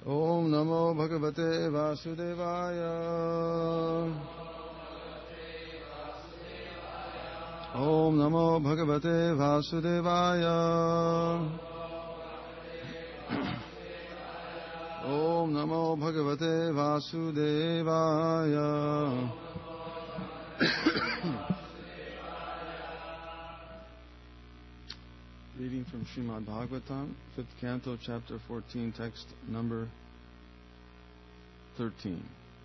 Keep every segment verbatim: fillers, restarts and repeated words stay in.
Om Namo Bhagavate Vasudevaya. Om Namo Bhagavate Vasudevaya. Om Namo Bhagavate Vasudevaya. Reading from Srimad Bhagavatam, fifth canto, chapter fourteen, text number thirteen.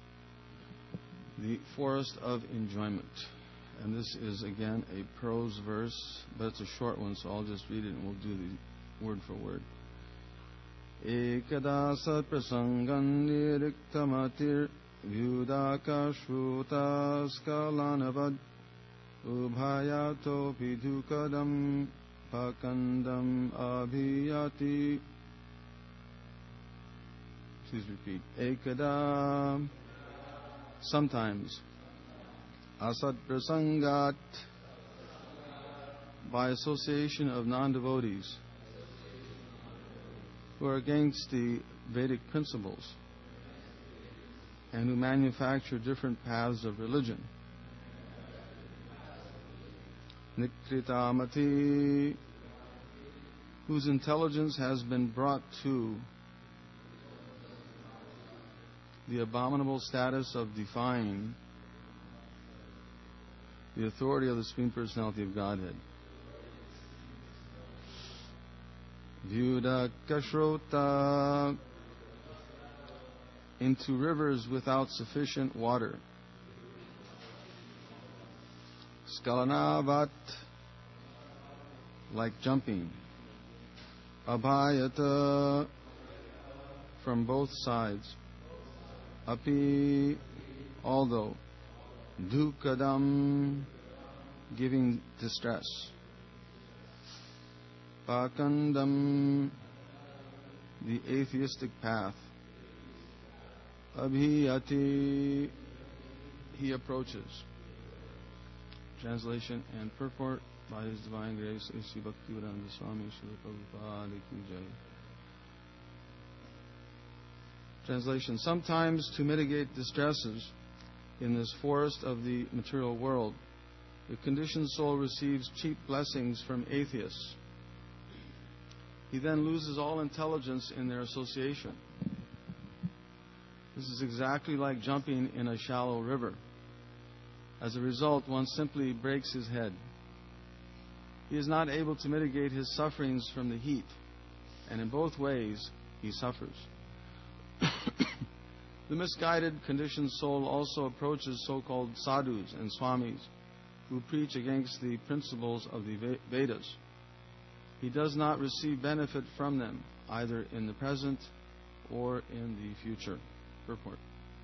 The Forest of Enjoyment. And this is again a prose verse, but it's a short one, so I'll just read it and we'll do the word for word. Ekada sat prasangan niriktamatir vyudaka shruta skalanavad ubhayato pidukadam pakandam abhiyati. Please repeat. Ekada, sometimes. Asat prasangat, by association of non-devotees who are against the Vedic principles and who manufacture different paths of religion. Nikritamati, whose intelligence has been brought to the abominable status of defying the authority of the Supreme Personality of Godhead. Vyuda kashrota, into rivers without sufficient water. Skalanavat, like jumping. Abhayata, from both sides. Api, although. Dukadam, giving distress. Pakandam, the atheistic path. Abhiyati, he approaches. Translation and purport by His Divine Grace, A C Bhaktivedanta Swami Srila Prabhupada Ki Jai. Translation. Sometimes to mitigate distresses in this forest of the material world, the conditioned soul receives cheap blessings from atheists. He then loses all intelligence in their association. This is exactly like jumping in a shallow river. As a result, one simply breaks his head. He is not able to mitigate his sufferings from the heat, and in both ways, he suffers. The misguided, conditioned soul also approaches so-called sadhus and swamis who preach against the principles of the Vedas. He does not receive benefit from them, either in the present or in the future. Purport.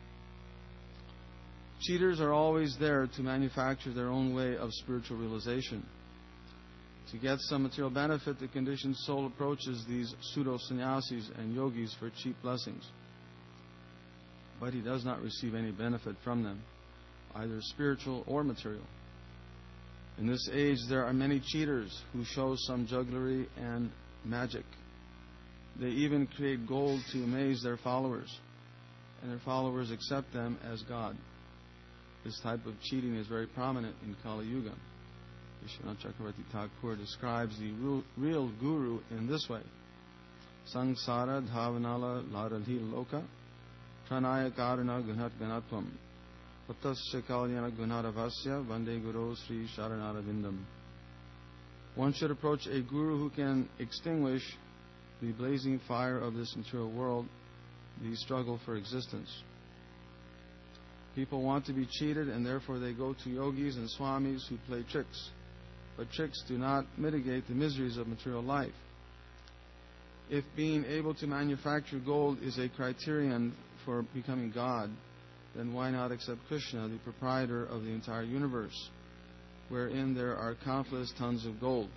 Cheaters are always there to manufacture their own way of spiritual realization. To get some material benefit, the conditioned soul approaches these pseudo-sannyasis and yogis for cheap blessings. But he does not receive any benefit from them, either spiritual or material. In this age, there are many cheaters who show some jugglery and magic. They even create gold to amaze their followers, and their followers accept them as God. This type of cheating is very prominent in Kali Yuga. Vishwanath Chakravarti Thakur describes the real guru in this way. Sangsara dhavanala ladalhi loka pranaya karana gunat ganatvam patasya kalyana gunaravasya vande guru sri sharanarabindam. One should approach a guru who can extinguish the blazing fire of this material world, the struggle for existence. People want to be cheated, and therefore they go to yogis and swamis who play tricks. But tricks do not mitigate the miseries of material life. If being able to manufacture gold is a criterion for becoming God, then why not accept Krishna, the proprietor of the entire universe, wherein there are countless tons of gold?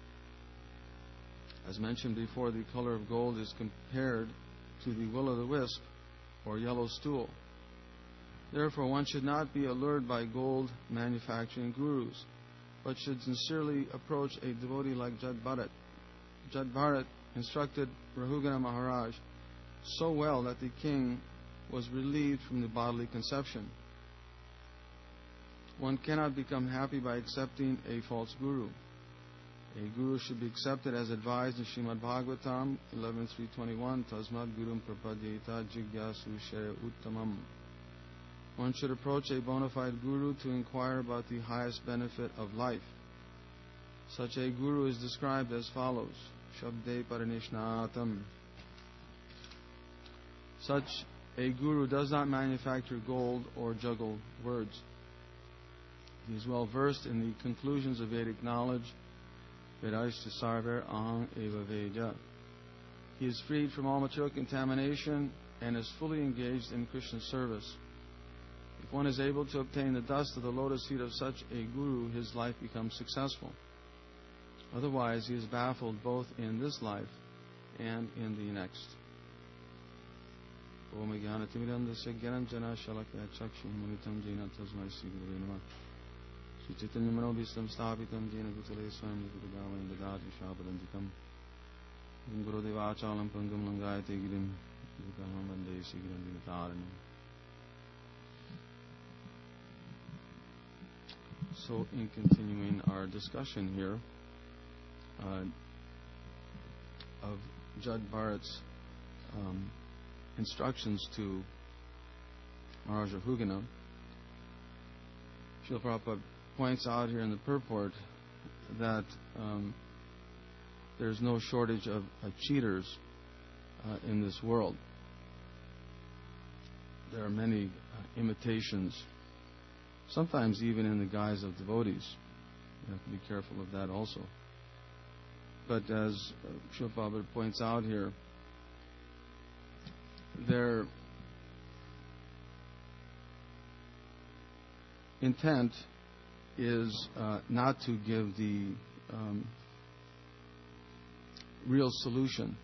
As mentioned before, the color of gold is compared to the will-o'-the-wisp or yellow stool. Therefore, one should not be allured by gold manufacturing gurus, but should sincerely approach a devotee like Jad Bharat. Jad Bharat instructed Rahugana Maharaj so well that the king was relieved from the bodily conception. One cannot become happy by accepting a false guru. A guru should be accepted as advised in Srimad Bhagavatam eleven three twenty-one, Tasmad Gurum Prapadyeta Jigyasu Shaya Uttamam. One should approach a bona fide guru to inquire about the highest benefit of life. Such a guru is described as follows: Shabde Paranishnatam. Such a guru does not manufacture gold or juggle words. He is well versed in the conclusions of Vedic knowledge. Vedashta Sarver Aham Eva Vedya. He is freed from all material contamination and is fully engaged in Krishna's service. If one is able to obtain the dust of the lotus feet of such a guru, his life becomes successful. Otherwise, he is baffled both in this life and in the next. Om Jnana Timirandasya Gyananjana Shalakya Chakshum Militam Jena Tasmai Sri Gurave Namah. Chaitanya Manobhistam Sthapitam Jena Bhutale Swayam Nikutagavayam Dadati Shapadantikam Guru Devachalam Pangam Langayate Girim Dukaham Vande Sigiram Dinataranam. So, in continuing our discussion here uh, of Jad Bharat's um, instructions to Maharaja Hugana, Srila Prabhupada points out here in the purport that um, there's no shortage of uh, cheaters uh, in this world. There are many uh, imitations, sometimes even in the guise of devotees. You have to be careful of that also. But as uh, Srila Prabhupada points out here, their intent is uh, not to give the um, real solution.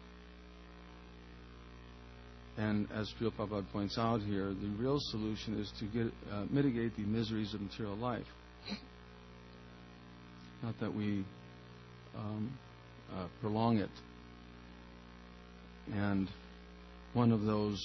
And as Srila Prabhupada points out here, the real solution is to get, uh, mitigate the miseries of material life. Not that we um, uh, prolong it. And one of those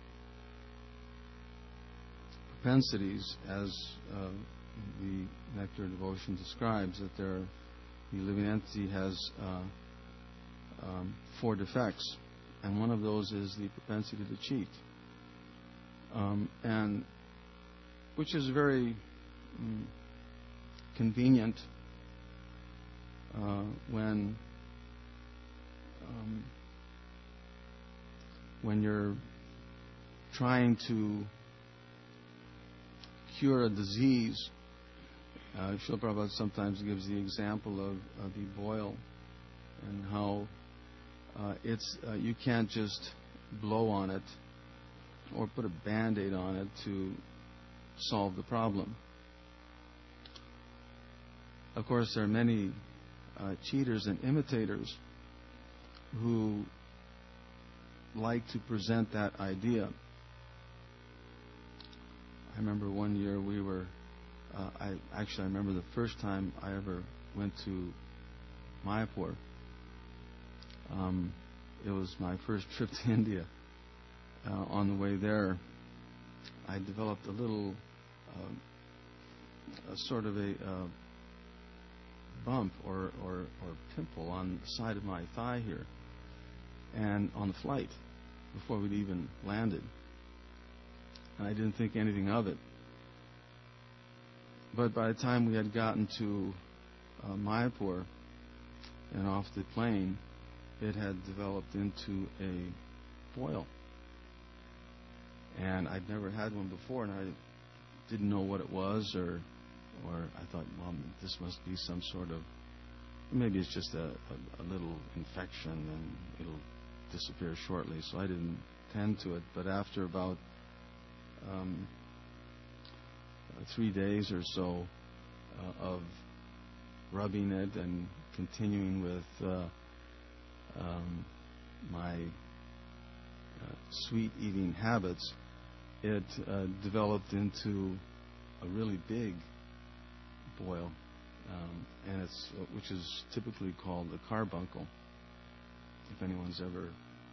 propensities, as uh, the Nectar Devotion describes, that there, the living entity has uh, um, four defects, and one of those is the propensity to cheat, um, and which is very um, convenient uh, when um, when you're trying to cure a disease. Uh, Srila Prabhupada sometimes gives the example of, of the boil and how uh, it's uh, you can't just blow on it or put a Band-Aid on it to solve the problem. Of course, there are many uh, cheaters and imitators who like to present that idea. I remember one year we were, uh, I actually I remember the first time I ever went to Mayapur. Um, it was my first trip to India. Uh, on the way there, I developed a little, uh, a sort of a uh, bump or, or, or pimple on the side of my thigh here, and on the flight before we'd even landed. And I didn't think anything of it. But by the time we had gotten to uh, Mayapur and off the plane, it had developed into a boil. And I'd never had one before, and I didn't know what it was, or or I thought, well, this must be some sort of, maybe it's just a, a, a little infection and it'll disappear shortly. So I didn't tend to it. But after about um, uh, three days or so uh, of rubbing it and continuing with uh, um, my uh, sweet eating habits, it uh, developed into a really big boil, um, and it's uh, which is typically called a carbuncle. If anyone's ever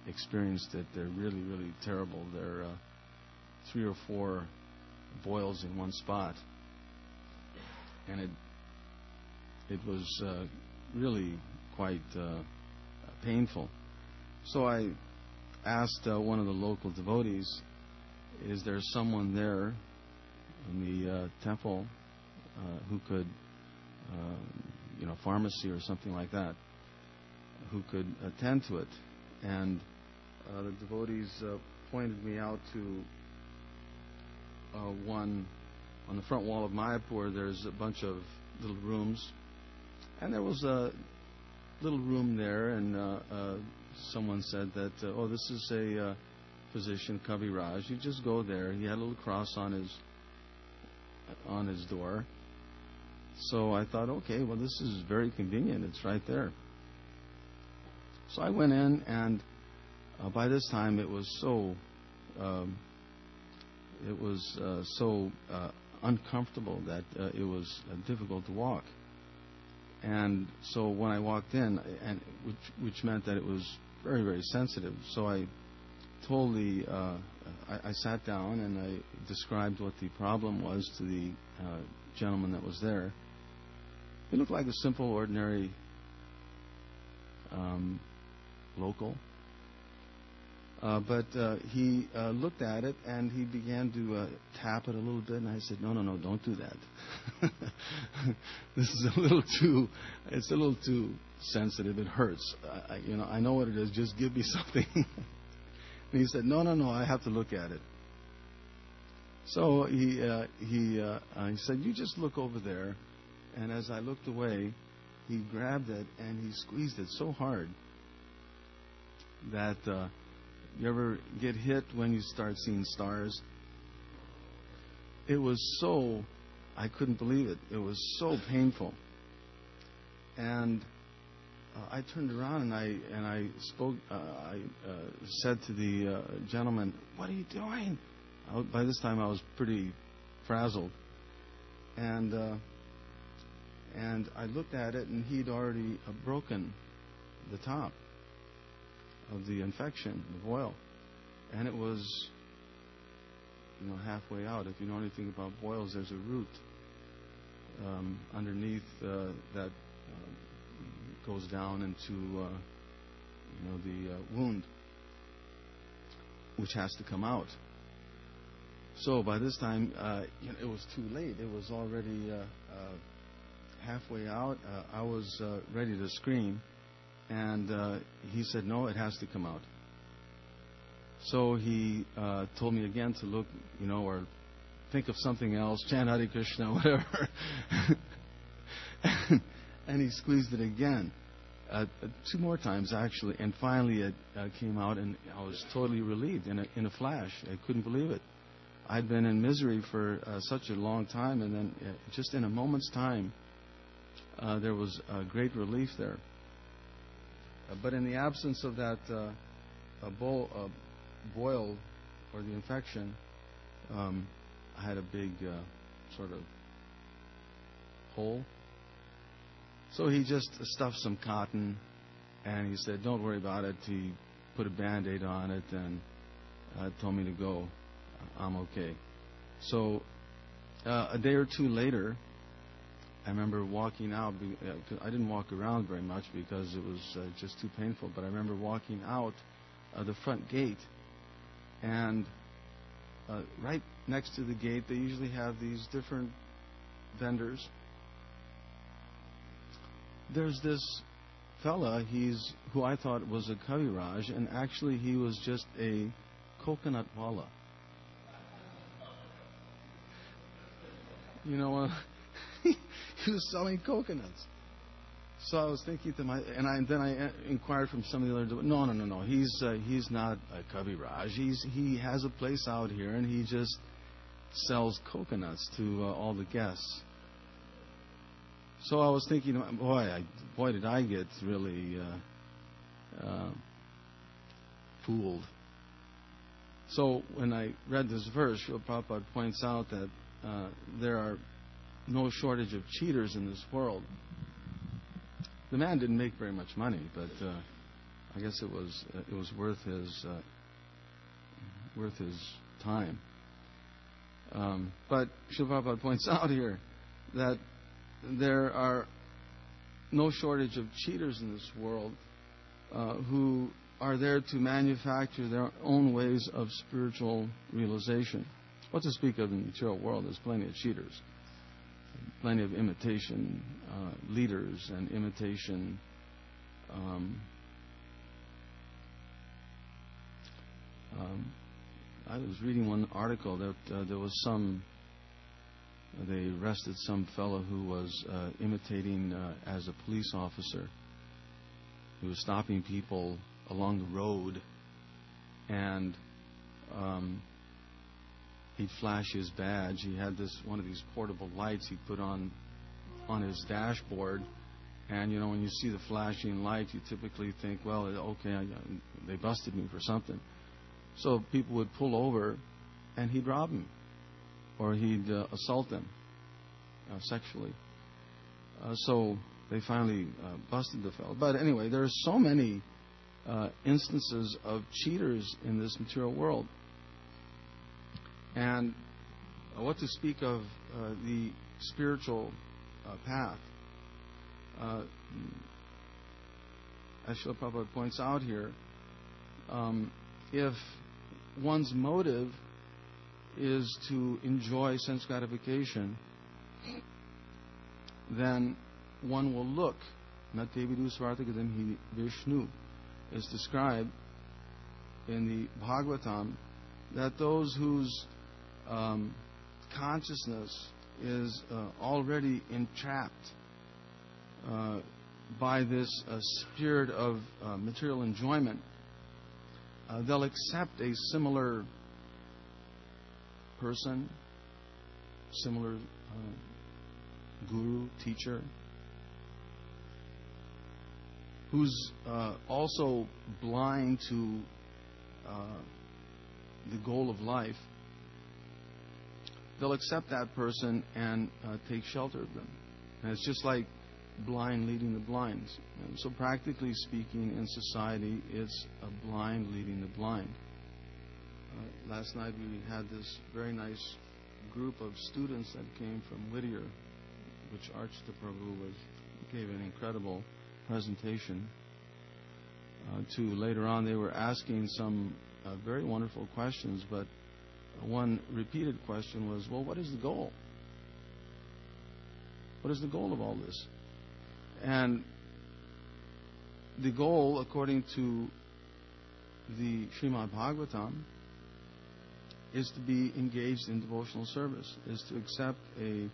experienced it. They're really, really terrible. They're uh, three or four boils in one spot, and it it was uh, really quite uh, painful. So I asked uh, one of the local devotees, "Is there someone there in the uh, temple uh, who could, uh, you know, pharmacy or something like that, who could attend to it?" And uh, the devotees uh, pointed me out to uh, one on the front wall of Mayapur. There's a bunch of little rooms, and there was a little room there, and uh, uh, someone said that, uh, oh, this is a uh, physician, Kaviraj. You just go there. He had a little cross on his on his door. So I thought, okay, well, this is very convenient. It's right there. So I went in, and uh, by this time it was so um, it was uh, so uh, uncomfortable that uh, it was uh, difficult to walk. And so when I walked in, and which which meant that it was very, very sensitive. So I told the uh, I, I sat down and I described what the problem was to the uh, gentleman that was there. He looked like a simple, ordinary um, local. Uh, but uh, he uh, looked at it and he began to uh, tap it a little bit, and I said, "No, no, no, don't do that. This is a little too. It's a little too sensitive. It hurts. I, you know, I know what it is. Just give me something." And he said, "No, no, no. I have to look at it." So he uh, he uh, uh, he said, "You just look over there." And as I looked away, he grabbed it and he squeezed it so hard that. Uh, You ever get hit when you start seeing stars? It was so, I couldn't believe it. It was so painful. And uh, I turned around and I and I spoke. Uh, I uh, said to the uh, gentleman, "What are you doing?" I, by this time, I was pretty frazzled, and uh, and I looked at it, and he'd already uh, broken the top of the infection, the boil, and it was, you know, halfway out. If you know anything about boils, there's a root um, underneath uh, that uh, goes down into, uh, you know, the uh, wound, which has to come out. So by this time, uh, you know, it was too late. It was already uh, uh, halfway out. Uh, I was uh, ready to scream. And uh, he said, "No, it has to come out." So he uh, told me again to look, you know, or think of something else, chant Hare Krishna, whatever. And he squeezed it again, uh, two more times actually, and finally it uh, came out, and I was totally relieved in a, in a flash. I couldn't believe it. I'd been in misery for uh, such a long time, and then uh, just in a moment's time, uh, there was uh, great relief there. Uh, but in the absence of that uh, a boil, uh, boil or the infection, um, I had a big uh, sort of hole. So he just stuffed some cotton, and he said, "Don't worry about it." He put a Band-Aid on it and uh, told me to go. I'm okay. So uh, a day or two later, I remember walking out. I didn't walk around very much because it was uh, just too painful. But I remember walking out uh, the front gate, and uh, right next to the gate, they usually have these different vendors. There's this fella. He's who I thought was a Kaviraj, and actually he was just a coconut wala. You know. Uh, He was selling coconuts. So I was thinking to my, and, I, and then I inquired from some of the other. No, no, no, no. He's uh, he's not a Kaviraj. He's he has a place out here, and he just sells coconuts to uh, all the guests. So I was thinking, boy, I, boy, did I get really uh, uh, fooled. So when I read this verse, Srila Prabhupada points out that uh, there are no shortage of cheaters in this world. The man didn't make very much money, but uh, I guess it was uh, it was worth his uh, worth his time. Um, but Srila Prabhupada points out here that there are no shortage of cheaters in this world uh, who are there to manufacture their own ways of spiritual realization. What to speak of in the material world? There's plenty of cheaters, plenty of imitation uh, leaders and imitation um, um, I was reading one article that uh, there was some, uh, they arrested some fellow who was uh, imitating uh, as a police officer. He was stopping people along the road, and um, he'd flash his badge. He had this one of these portable lights he put on on his dashboard, and you know when you see the flashing light, you typically think, well, okay, I, they busted me for something. So people would pull over, and he'd rob them, or he'd uh, assault them uh, sexually. Uh, so they finally uh, busted the fellow. But anyway, there are so many uh, instances of cheaters in this material world. And uh, what to speak of uh, the spiritual uh, path? Uh, as Srila Prabhupada points out here, um, if one's motive is to enjoy sense gratification, then one will look. Nattevidu Svartagadam Hi Vishnu is described in the Bhagavatam that those whose um, consciousness is uh, already entrapped uh, by this uh, spirit of uh, material enjoyment, Uh, they'll accept a similar person, similar uh, guru, teacher, who's uh, also blind to uh, the goal of life. They'll accept that person and uh, take shelter of them. And it's just like blind leading the blind. And so practically speaking, in society, it's a blind leading the blind. Uh, last night we had this very nice group of students that came from Whittier, which Archita Prabhu was, gave an incredible presentation uh, to. Later on, they were asking some uh, very wonderful questions, but one repeated question was, well, what is the goal? What is the goal of all this? And the goal, according to the Srimad Bhagavatam, is to be engaged in devotional service, is to accept a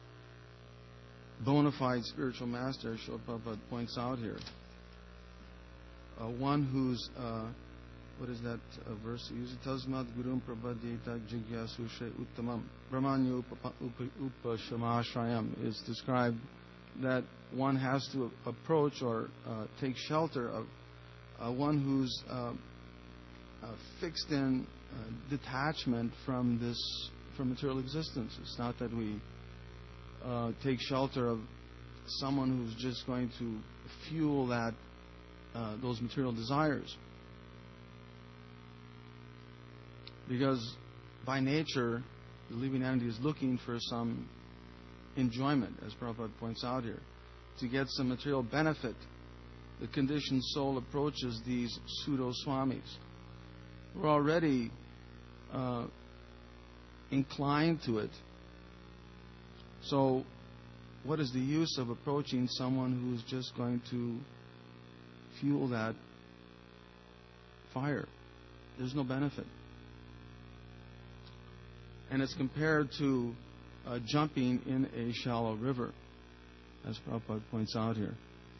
bona fide spiritual master, as Srila Prabhupada points out here. Uh, one who's, uh, what is that uh, verse he uses? Tasmat gurum prabhadyeta jigyasushe uttamam brahmanyo upashamashrayam is described that one has to approach or uh, take shelter of uh, one who's uh, uh, fixed in uh, detachment from this, from material existence. It's not that we uh, take shelter of someone who's just going to fuel that uh, those material desires, because by nature the living entity is looking for some enjoyment, as Prabhupada points out here, to get some material benefit. The conditioned soul approaches these pseudo-swamis. We're already uh, inclined to it. So what is the use of approaching someone who's just going to fuel that fire? There's no benefit. And it's compared to Uh, jumping in a shallow river, as Prabhupada points out here.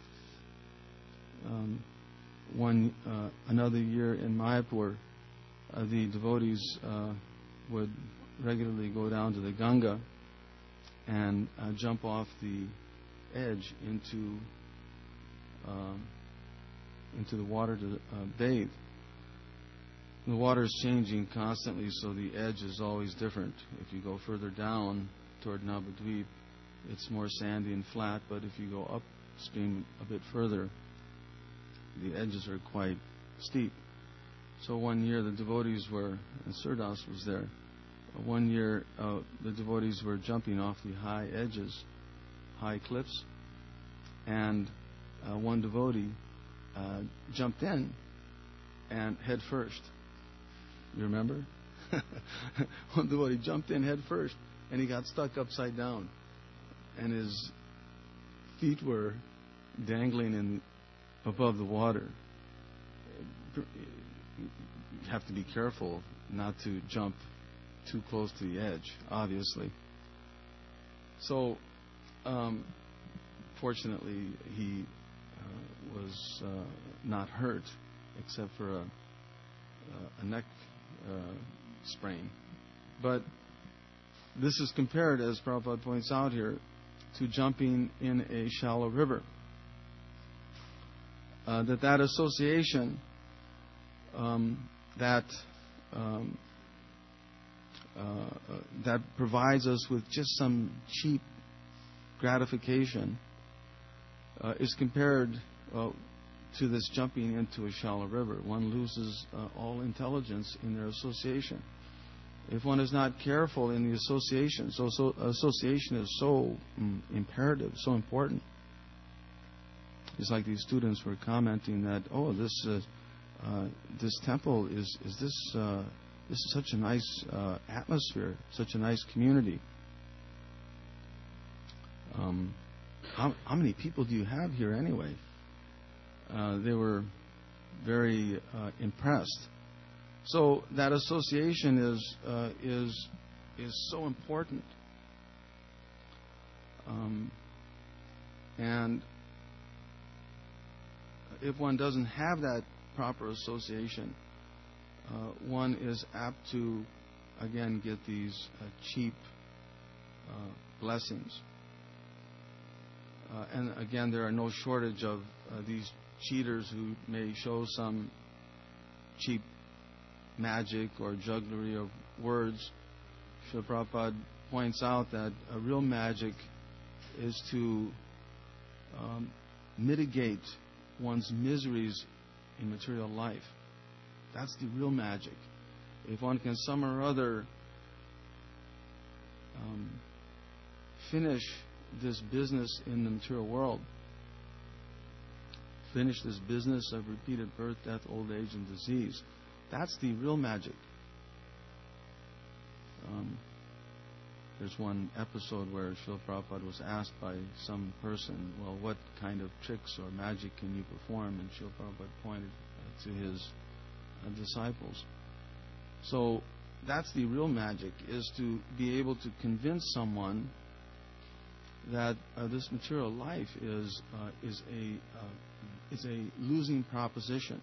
Um, one uh, another year in Mayapur, uh, the devotees uh, would regularly go down to the Ganga and uh, jump off the edge into um, into the water to uh, bathe. The water is changing constantly, so the edge is always different. If you go further down toward Navadvip, it's more sandy and flat, but if you go upstream a bit further, the edges are quite steep. So one year the devotees were, and Surdas was there, one year uh, the devotees were jumping off the high edges, high cliffs, and uh, one devotee uh, jumped in and head first. You remember? One devotee jumped in head first, and he got stuck upside down, and his feet were dangling in above the water. You have to be careful not to jump too close to the edge, obviously. So, um, fortunately, he uh, was uh, not hurt, except for a, a neck uh, sprain. But this is compared, as Prabhupada points out here, to jumping in a shallow river. Uh, that that association um, that um, uh, that provides us with just some cheap gratification uh, is compared uh, to this jumping into a shallow river. One loses uh, all intelligence in their association. If one is not careful in the association, so, so association is so mm, imperative, so important. It's like these students were commenting that, oh, this uh, uh, this temple is is this uh, this is such a nice uh, atmosphere, such a nice community. Um, how, how many people do you have here anyway? Uh, they were very uh, impressed. So that association is uh, is is so important, um, and if one doesn't have that proper association, uh, one is apt to again get these uh, cheap uh, blessings. Uh, and again, there are no shortage of uh, these cheaters who may show some cheap magic or jugglery of words. Srila Prabhupada points out that a real magic is to um, mitigate one's miseries in material life. That's the real magic. If one can some or other um, finish this business in the material world, finish this business of repeated birth, death, old age, and disease, that's the real magic. Um, there's one episode where Srila Prabhupada was asked by some person, well, what kind of tricks or magic can you perform? And Srila Prabhupada pointed uh, to his uh, disciples. So that's the real magic, is to be able to convince someone that uh, this material life is uh, is a uh, is a losing proposition.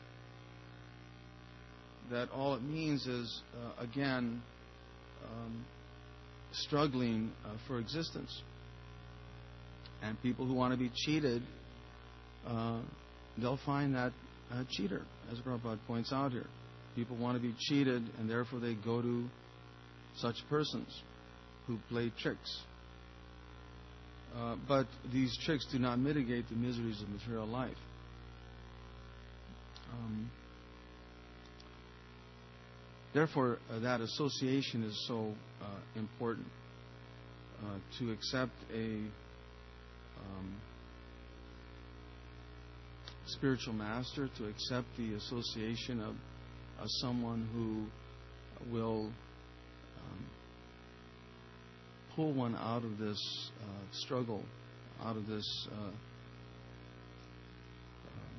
That all it means is, uh, again, um, struggling uh, for existence. And people who want to be cheated, uh, they'll find that uh, cheater, as Prabhupada points out here. People want to be cheated, and therefore they go to such persons who play tricks. Uh, but these tricks do not mitigate the miseries of material life. Um, Therefore, uh, that association is so uh, important. Uh, to accept a um, spiritual master, to accept the association of uh, someone who will um, pull one out of this uh, struggle, out of this uh, uh,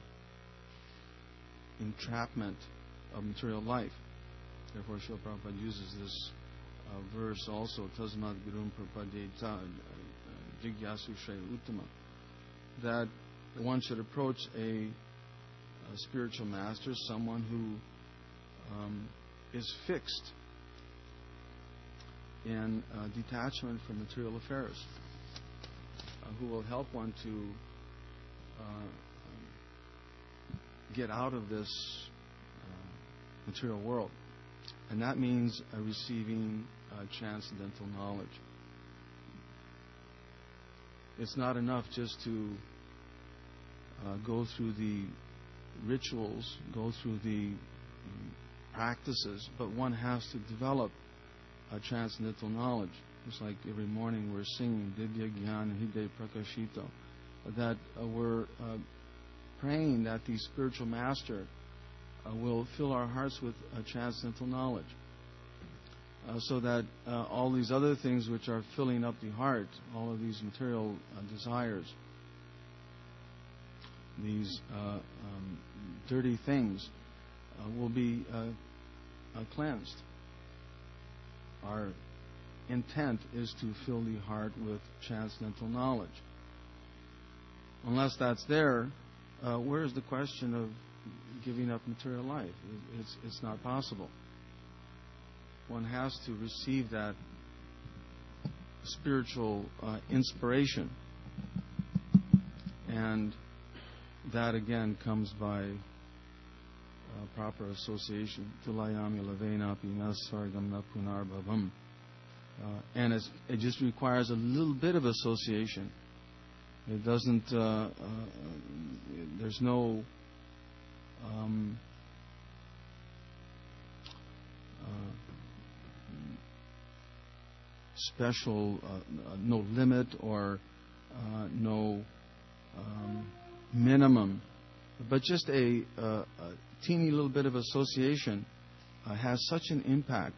entrapment of material life. Therefore, Srila Prabhupada uses this uh, verse also, Tasmat Gurum Prapadeta Jigyasu Shre Uttama, that one should approach a, a spiritual master, someone who um, is fixed in uh, detachment from material affairs, uh, who will help one to uh, get out of this uh, material world. And that means uh, receiving uh, transcendental knowledge. It's not enough just to uh, go through the rituals, go through the practices, but one has to develop a transcendental knowledge. It's like every morning we're singing Divya Gyan Hriday Prakashito, that uh, we're uh, praying that the spiritual master uh, will fill our hearts with uh, transcendental knowledge, uh, so that uh, all these other things which are filling up the heart, all of these material uh, desires, these uh, um, dirty things, uh, will be uh, uh, cleansed. Our intent is to fill the heart with transcendental knowledge. Unless that's there, uh, where's the question of giving up material life? It's, it's not possible. One has to receive that spiritual uh, inspiration. And that again comes by uh, proper association. Tulayami lavenapi nasargam napunarbhavam. And it's, it just requires a little bit of association. It doesn't, uh, uh, there's no um, uh, special, uh, no limit or uh, no um, minimum, but just a, uh, a teeny little bit of association uh, has such an impact.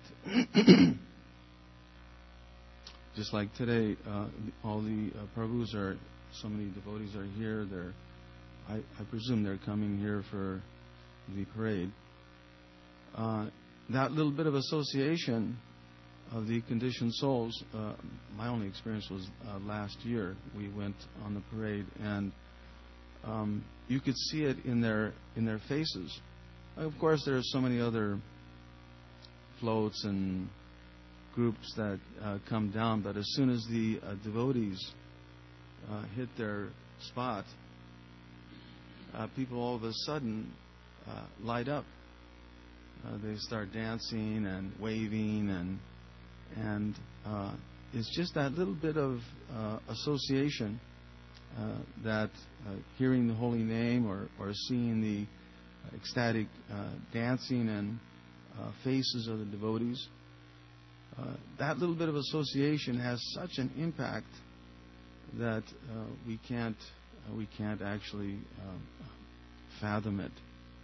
Just like today, uh, all the uh, Prabhus are, so many devotees are here. They're, I, I presume they're coming here for the parade. Uh, that little bit of association of the conditioned souls, uh, my only experience was uh, last year. We went on the parade, and um, you could see it in their in their faces. Of course, there are so many other floats and groups that uh, come down, but as soon as the uh, devotees uh, hit their spot, uh, people all of a sudden uh, light up. Uh, they start dancing and waving, and and uh, it's just that little bit of uh, association uh, that uh, hearing the holy name or, or seeing the ecstatic uh, dancing and uh, faces of the devotees. Uh, that little bit of association has such an impact that uh, we can't uh, we can't actually uh, fathom it.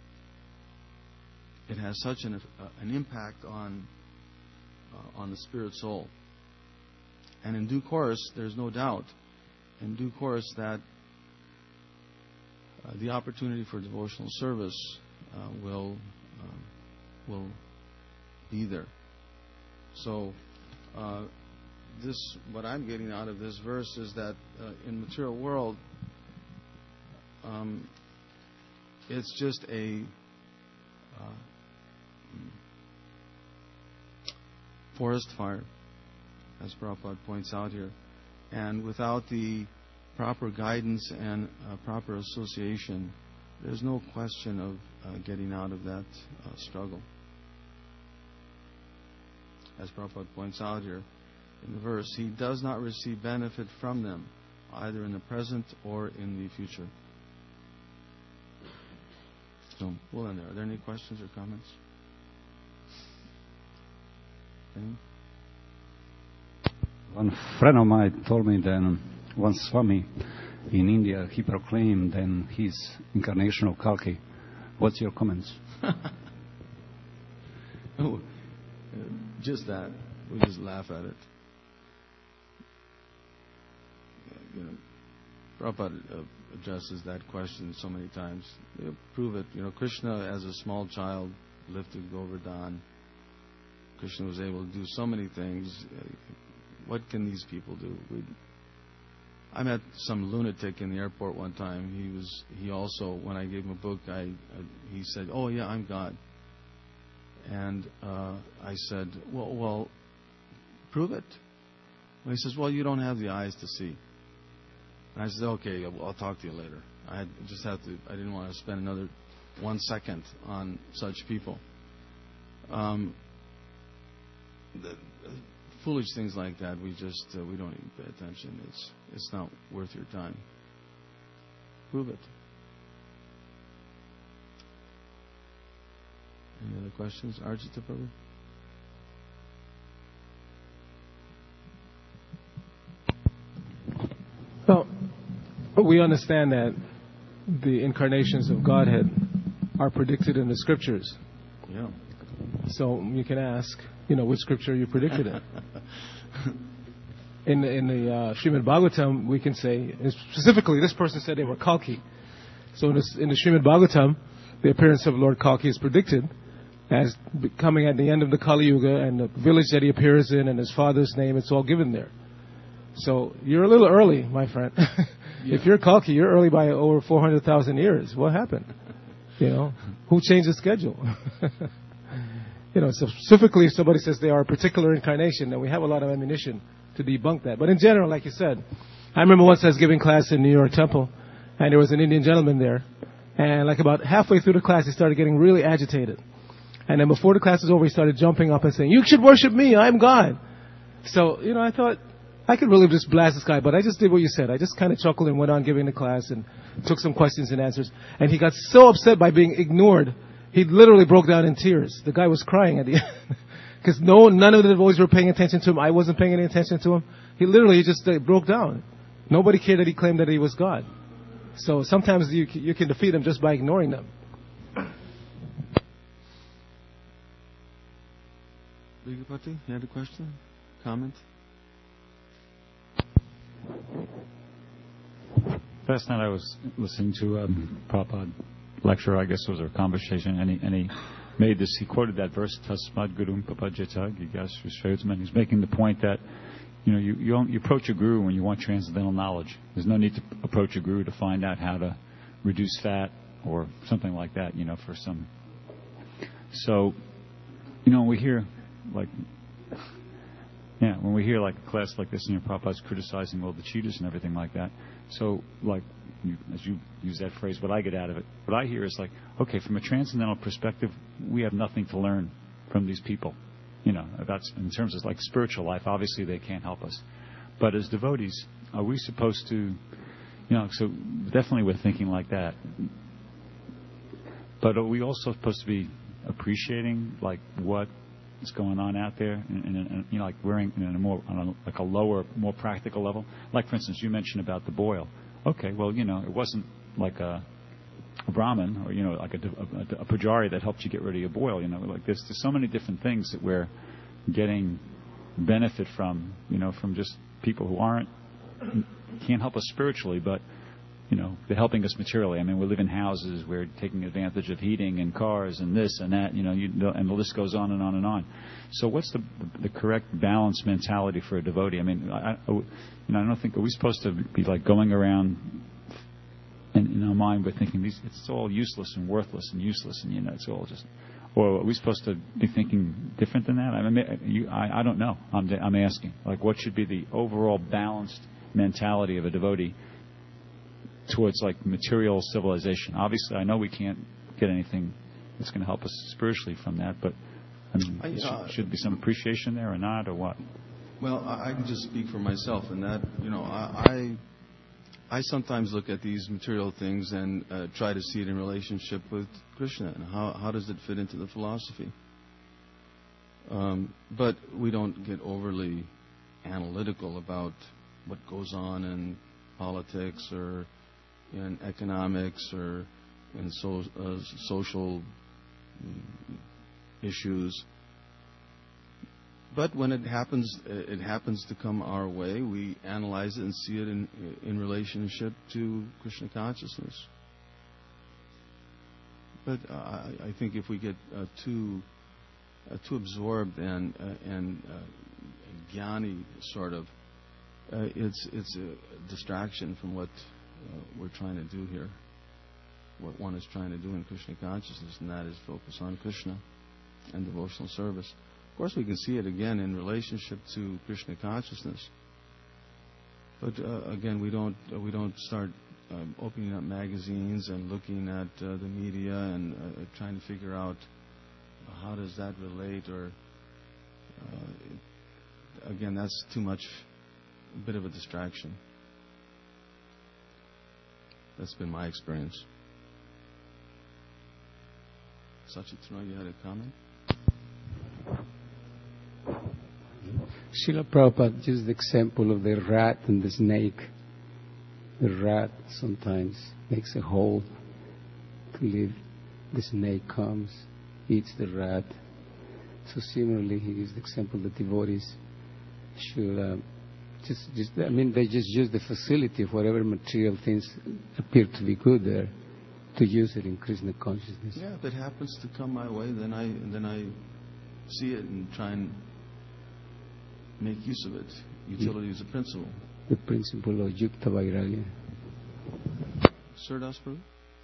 It has such an uh, an impact on uh, on the spirit soul, and in due course, there's no doubt, in due course that uh, the opportunity for devotional service uh, will uh, will be there. So, uh, this what I'm getting out of this verse is that uh, in material world, um, it's just a uh, forest fire, as Prabhupada points out here, and without the proper guidance and uh, proper association, there's no question of uh, getting out of that uh, struggle. As Prabhupada points out here in the verse, he does not receive benefit from them, either in the present or in the future. So, we'll end there. Are there any questions or comments? Any? One friend of mine told me that one Swami in India, he proclaimed then his incarnation of Kalki. What's your comments? Oh. Just that. We just laugh at it. You know, Prabhupada uh, addresses that question so many times. You prove it. You know, Krishna, as a small child, lifted Govardhan. Krishna was able to do so many things. What can these people do? We, I met some lunatic in the airport one time. He was. He also, when I gave him a book, I, I he said, "Oh yeah, I'm God." And uh, I said, well, well, prove it. And he says, well, you don't have the eyes to see. And I said, okay, I'll talk to you later. I had, just had to. I didn't want to spend another one second on such people. Um, the, foolish things like that, we just uh, we don't even pay attention. It's it's not worth your time. Prove it. Any other questions? Arjita Prabhu? Well, we understand that the incarnations of Godhead are predicted in the scriptures. Yeah. So you can ask, you know, which scripture you predicted it. In the, in the uh, Srimad Bhagavatam, we can say, specifically, this person said they were Kalki. So in the, in the Srimad Bhagavatam, the appearance of Lord Kalki is predicted as coming at the end of the Kali Yuga, and the village that he appears in and his father's name, it's all given there. So you're a little early, my friend. Yeah. If you're Kalki, you're early by over four hundred thousand years. What happened? You know, who changed the schedule? You know, so specifically if somebody says they are a particular incarnation, then we have a lot of ammunition to debunk that. But in general, like you said, I remember once I was giving class in New York Temple, and there was an Indian gentleman there, and like about halfway through the class, he started getting really agitated. And then before the class was over, he started jumping up and saying, "You should worship me, I'm God." So, you know, I thought, I could really just blast this guy, but I just did what you said. I just kind of chuckled and went on giving the class and took some questions and answers. And he got so upset by being ignored, he literally broke down in tears. The guy was crying at the end. Because no, none of the boys were paying attention to him. I wasn't paying any attention to him. He literally just uh, broke down. Nobody cared that he claimed that he was God. So sometimes you, you can defeat them just by ignoring them. Vigapati, you had a question? Comment? Last night I was listening to um, Prabhupada lecture, I guess it was a conversation, and he, and he made this, he quoted that verse, Tasmad Gurum Papajeta Gigas Vishvayutzman. He's making the point that, you know, you, you, don't, you approach a guru when you want transcendental knowledge. There's no need to approach a guru to find out how to reduce fat or something like that, you know, for some. So, you know, we hear, like, yeah, when we hear like a class like this, and your Prabhupada's criticizing all the cheaters and everything like that. So, like, you, as you use that phrase, what I get out of it, what I hear is like, okay, from a transcendental perspective, we have nothing to learn from these people. You know, about in terms of like spiritual life, obviously they can't help us. But as devotees, are we supposed to, you know, so definitely we're thinking like that. But are we also supposed to be appreciating like what is going on out there, and, and, and you know, like wearing in a more on a, like a lower, more practical level? Like for instance, you mentioned about the boil. Okay, well, you know, it wasn't like a, a Brahmin or, you know, like a, a, a pujari that helped you get rid of your boil. You know, like there's, there's so many different things that we're getting benefit from, you know, from just people who aren't, can't help us spiritually, but, you know, they're helping us materially. I mean, we live in houses, we're taking advantage of heating and cars and this and that, you know, you, and the list goes on and on and on. So what's the the correct balanced mentality for a devotee? I mean, I, I, you know, I don't think, are we supposed to be like going around and in our mind we're thinking these, it's all useless and worthless and useless and, you know, it's all just, or are we supposed to be thinking different than that? I mean, you, I, I don't know. I'm, I'm asking. Like, what should be the overall balanced mentality of a devotee towards like material civilization? Obviously, I know we can't get anything that's going to help us spiritually from that, but I mean, I, uh, should, should be some appreciation there or not, or what? Well, I, I can just speak for myself, and that, you know, I I, I sometimes look at these material things and uh, try to see it in relationship with Krishna, and how how does it fit into the philosophy? Um, but we don't get overly analytical about what goes on in politics or in economics or in so, uh, social issues. But when it happens, it happens to come our way, we analyze it and see it in in relationship to Krishna consciousness. But uh, I, I think if we get uh, too uh, too absorbed and uh, and uh, jnani sort of, uh, it's it's a distraction from what uh, we're trying to do here. What one is trying to do in Krishna consciousness, and that is focus on Krishna and devotional service. Of course, we can see it again in relationship to Krishna consciousness. But uh, again, we don't uh, we don't start um, opening up magazines and looking at uh, the media and uh, trying to figure out how does that relate. Or uh, it, again, that's too much, a bit of a distraction. That's been my experience. Sachitano, you had a comment? Srila Prabhupada used the example of the rat and the snake. The rat sometimes makes a hole to live. The snake comes, eats the rat. So similarly, he used the example that devotees should uh, just, just, I mean, they just use the facility of whatever material things appear to be good there to use it in Krishna consciousness. Yeah, if it happens to come my way, then I then I see it and try and make use of it. Utility is a principle. The principle of Yukta Vairagya. Sir Das Prabhu?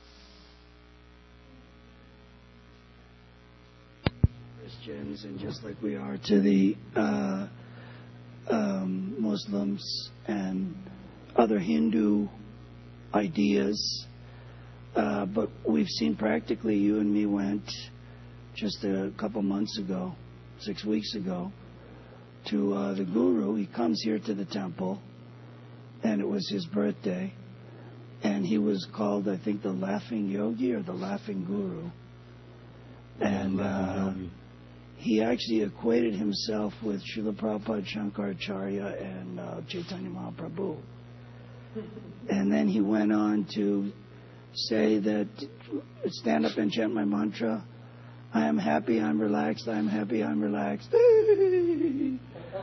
Christians, and just like we are to the uh, um, Muslims and other Hindu ideas. Uh, but we've seen practically, you and me went just a couple months ago, six weeks ago, to uh, the Guru. He comes here to the temple, and it was his birthday. And he was called, I think, the Laughing Yogi or the Laughing Guru. And uh, he actually equated himself with Srila Prabhupada, Shankaracharya, and uh, Chaitanya Mahaprabhu. And then he went on to say that, stand up and chant my mantra, I am happy, I'm relaxed, I am happy, I'm relaxed. And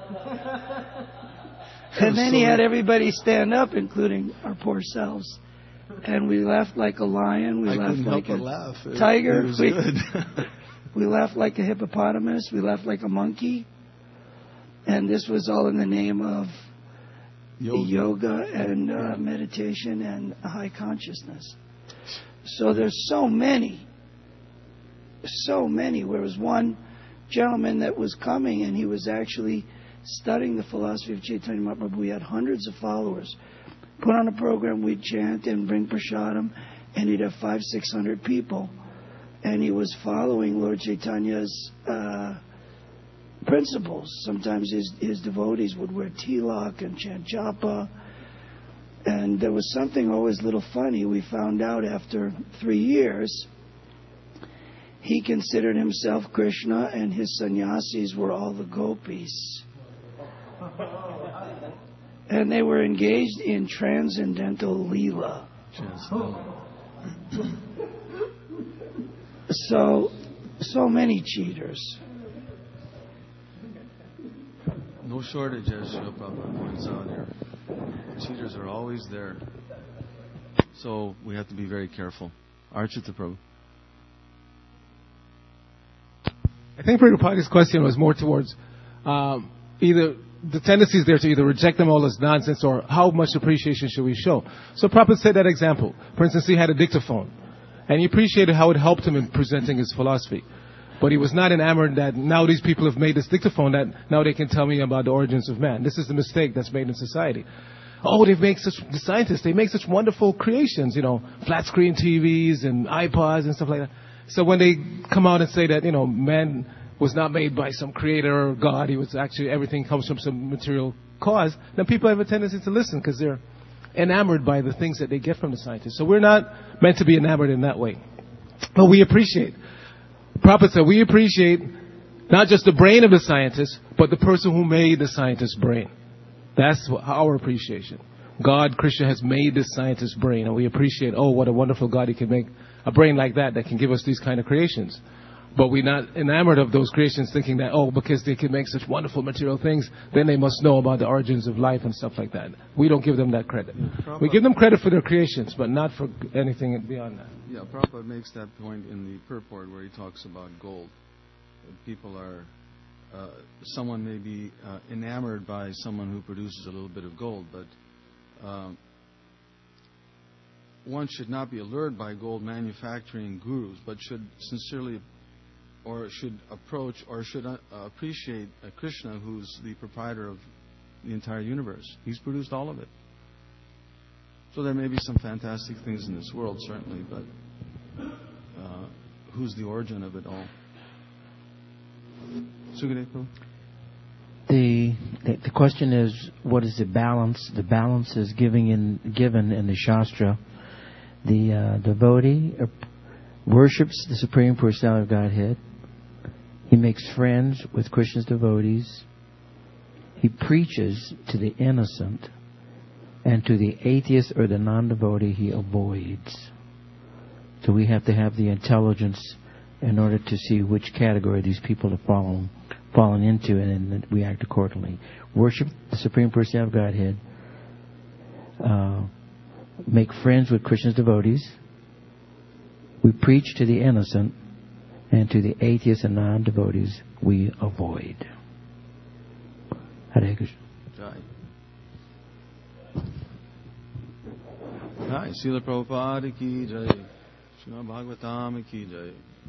then he had everybody stand up, including our poor selves. And we laughed like a lion, we I laughed like a laugh. tiger, It was we, good. we laughed like a hippopotamus, we laughed like a monkey. And this was all in the name of yoga, yoga and uh, meditation and high consciousness. So there's so many, so many. There was one gentleman that was coming and he was actually studying the philosophy of Chaitanya Mahaprabhu. We had hundreds of followers. Put on a program, we'd chant and bring prasadam, and he'd have five, six hundred people. And he was following Lord Chaitanya's uh, principles. Sometimes his, his devotees would wear tilak and chant japa. And there was something always a little funny. We found out after three years, he considered himself Krishna and his sannyasis were all the gopis. And they were engaged in transcendental leela. So, so many cheaters. No shortage, as Srila Prabhupada points out here. Cheaters are always there. So we have to be very careful. Archita Prabhu. I think Prabhupada's question was more towards um, either the tendency is there to either reject them all as nonsense or how much appreciation should we show. So Prabhupada said that example. For instance, he had a dictaphone, and he appreciated how it helped him in presenting his philosophy. But he was not enamored that now these people have made this dictaphone that now they can tell me about the origins of man. This is the mistake that's made in society. Oh, they make such, the scientists, they make such wonderful creations, you know, flat screen T Vs and iPods and stuff like that. So when they come out and say that, you know, man was not made by some creator or God, he was actually, everything comes from some material cause, then people have a tendency to listen because they're enamored by the things that they get from the scientists. So we're not meant to be enamored in that way. But we appreciate. Prabhupada said we appreciate not just the brain of the scientist, but the person who made the scientist's brain. That's our appreciation. God, Krishna, has made this scientist's brain, and we appreciate, oh, what a wonderful God, he can make a brain like that that can give us these kind of creations. But we're not enamored of those creations thinking that, oh, because they can make such wonderful material things, then they must know about the origins of life and stuff like that. We don't give them that credit. Yeah, we give them credit for their creations, but not for anything beyond that. Yeah, Prabhupada makes that point in the purport where he talks about gold. People are, uh, someone may be uh, enamored by someone who produces a little bit of gold, but um, one should not be allured by gold manufacturing gurus, but should sincerely or should approach or should uh, appreciate uh, Krishna, who's the proprietor of the entire universe. He's produced all of it. So there may be some fantastic things in this world, certainly, but uh, who's the origin of it all? Sugadev? The, the the question is, what is the balance? The balance is giving in, given in the Shastra. The uh, devotee worships the Supreme Personality of Godhead. He makes friends with Krishna's devotees. He preaches to the innocent. And to the atheist or the non-devotee, he avoids. So we have to have the intelligence in order to see which category these people have fallen, fallen into, and then we act accordingly. Worship the Supreme Personality of Godhead. Uh, make friends with Krishna's devotees. We preach to the innocent, and to the atheists and non-devotees we avoid. Hare Krishna. Jai. Jai. Srila Prabhupada ki jai. Srimad Bhagavatam ki jai.